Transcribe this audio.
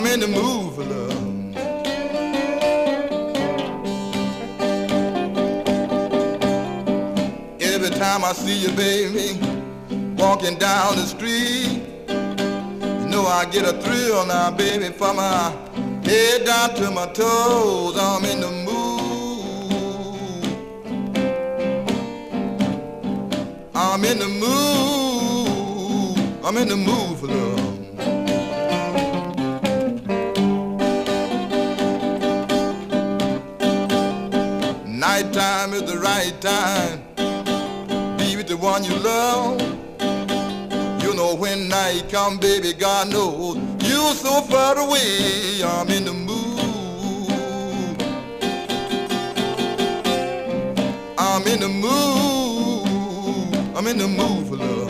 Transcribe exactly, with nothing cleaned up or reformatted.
in the mood for love. Every time I see you, baby, walking down the street, you know I get a thrill now, baby, from my head down to my toes. I'm in the mood. I'm in the mood. I'm in the mood for love. Nighttime is the right time. Be with the one you love. You know when night come, baby, God knows you're so far away. I'm in the mood. I'm in the mood. I'm in the mood for love.